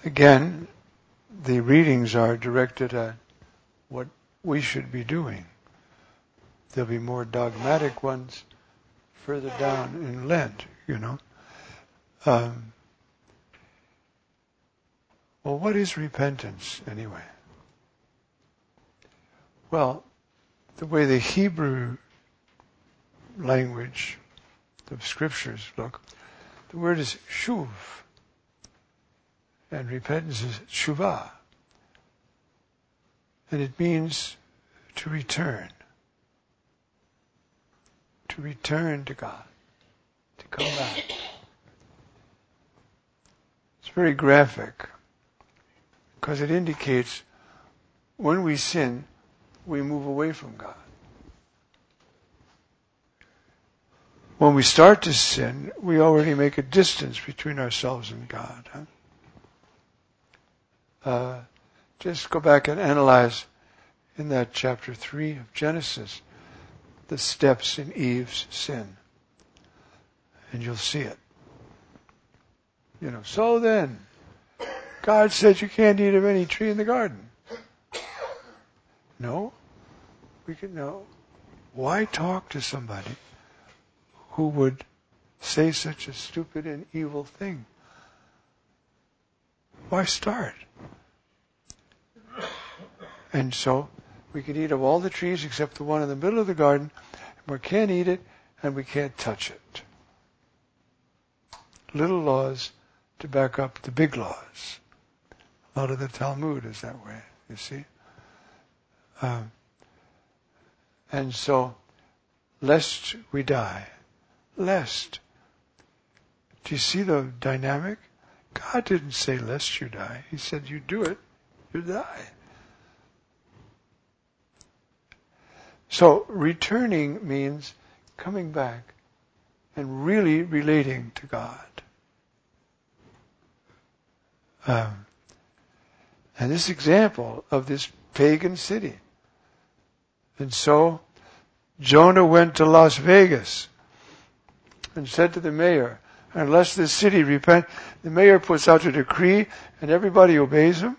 Again, the readings are directed at what we should be doing. There'll be more dogmatic ones further down in Lent, Well, what is repentance anyway? Well, the way the Hebrew language of scriptures look, the word is shuv, and repentance is shuvah, and it means to return to God, to come back. It's very graphic because it indicates when we sin, we move away from God. When we start to sin, we already make a distance between ourselves and God. Just go back and analyze in that chapter 3 of Genesis the steps in Eve's sin. And you'll see it. So then, God said you can't eat of any tree in the garden. No. We can know. Why talk to somebody who would say such a stupid and evil thing? Why start? And so we can eat of all the trees except the one in the middle of the garden, and we can't eat it and we can't touch it. Little laws to back up the big laws. A lot of the Talmud is that way, you see. And so, lest we die. Lest. Do you see the dynamic? God didn't say lest you die. He said you do it, you die. So, returning means coming back and really relating to God. And this example of this pagan city. And so, Jonah went to Las Vegas and said to the mayor, unless this city repent, the mayor puts out a decree and everybody obeys him.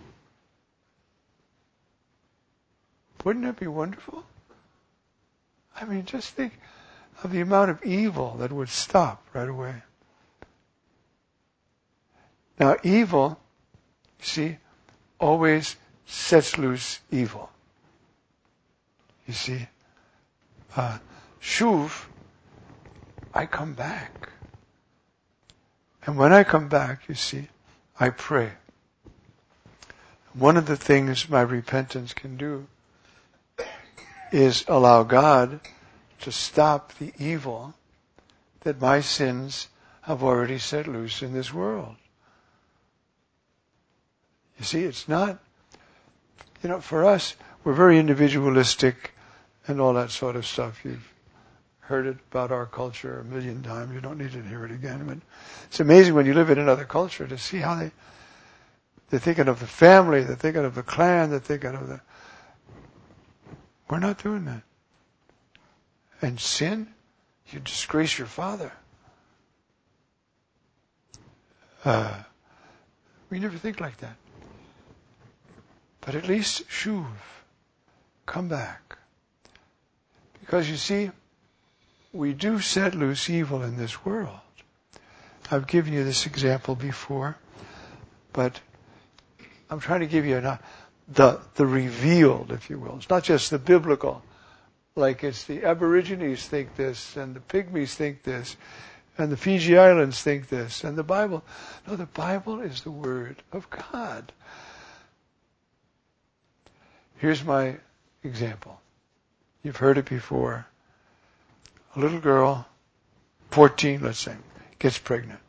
Wouldn't that be wonderful? I mean, just think of the amount of evil that would stop right away. Now, evil, you see, always sets loose evil. You see, shuv, I come back. And when I come back, you see, I pray. One of the things my repentance can do is allow God to stop the evil that my sins have already set loose in this world. You see, it's not, for us, we're very individualistic and all that sort of stuff. You've heard it about our culture a million times. You don't need to hear it again. But it's amazing when you live in another culture to see how they're thinking of the family, they're thinking of the clan, they're thinking of the... We're not doing that. And sin, you disgrace your father. We never think like that. But at least shuv, come back. Because you see, we do set loose evil in this world. I've given you this example before, but I'm trying to give you the revealed, if you will. It's not just the biblical, like it's the Aborigines think this, and the Pygmies think this, and the Fiji Islands think this, and the Bible. No, the Bible is the Word of God. Here's my example. You've heard it before. A little girl, 14, let's say, gets pregnant.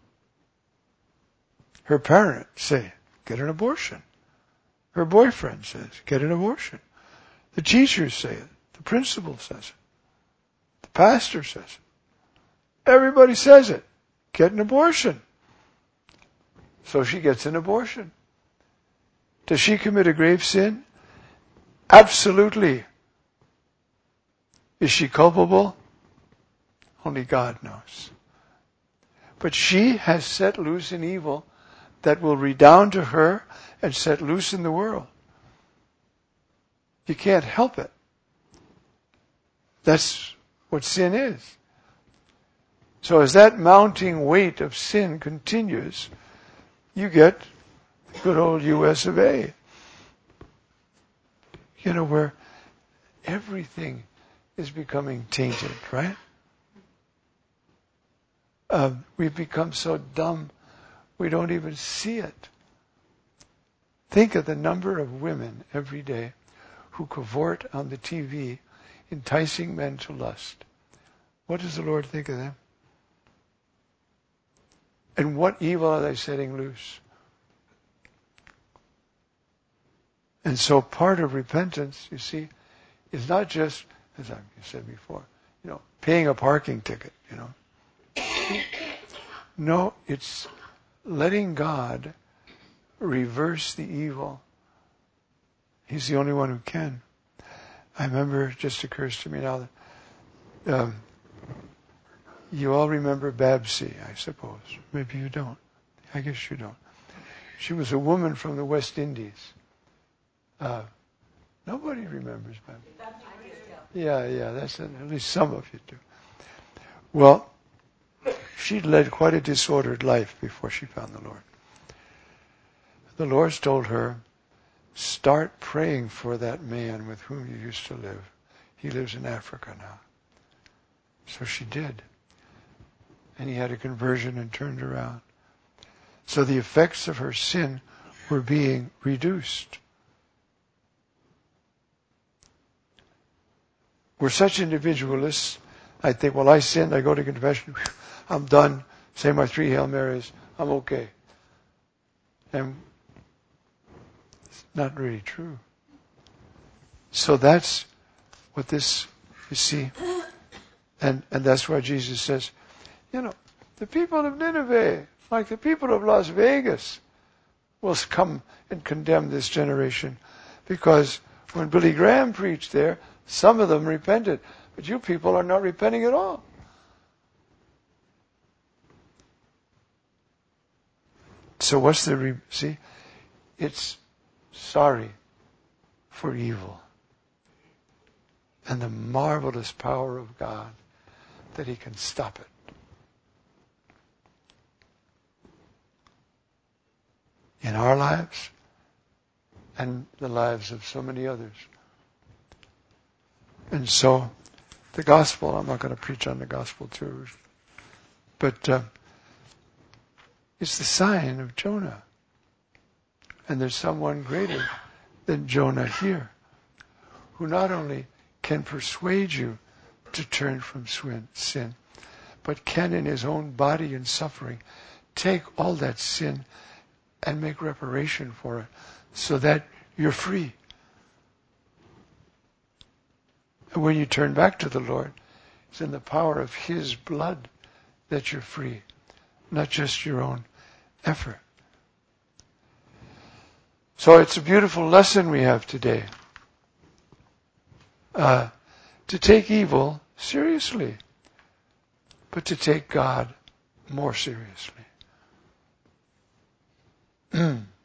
Her parents say, get an abortion. Her boyfriend says, get an abortion. The teachers say it. The principal says it. The pastor says it. Everybody says it. Get an abortion. So she gets an abortion. Does she commit a grave sin? Absolutely. Is she culpable? Only God knows. But she has set loose an evil that will redound to her and set loose in the world. You can't help it. That's what sin is. So as that mounting weight of sin continues, you get the good old US of A. Where everything is becoming tainted, right? We've become so dumb, we don't even see it. Think of the number of women every day who cavort on the TV, enticing men to lust. What does the Lord think of them? And what evil are they setting loose? And so part of repentance, you see, is not just, as I said before, paying a parking ticket, No, it's letting God reverse the evil. He's the only one who can. I remember, it just occurs to me now that you all remember Babsy, I suppose. Maybe you don't. I guess you don't. She was a woman from the West Indies. Nobody remembers Babsy. Yeah, that's it. At least some of you do. Well, she'd led quite a disordered life before she found the Lord. The Lord told her, start praying for that man with whom you used to live. He lives in Africa now. So she did. And he had a conversion and turned around. So the effects of her sin were being reduced. We're such individualists. I think, well, I sinned, I go to confession, I'm done, say my 3 Hail Marys, I'm okay. And it's not really true. So that's what this, you see, and that's why Jesus says, the people of Nineveh, like the people of Las Vegas, will come and condemn this generation. Because when Billy Graham preached there, some of them repented. But you people are not repenting at all. So what's see? It's sorry for evil. And the marvelous power of God that He can stop it. In our lives and the lives of so many others. And so, the gospel, I'm not going to preach on the gospel too, but it's the sign of Jonah. And there's someone greater than Jonah here, who not only can persuade you to turn from sin, but can in his own body and suffering take all that sin and make reparation for it so that you're free. And when you turn back to the Lord, it's in the power of His blood that you're free, not just your own effort. So it's a beautiful lesson we have today. To take evil seriously, but to take God more seriously.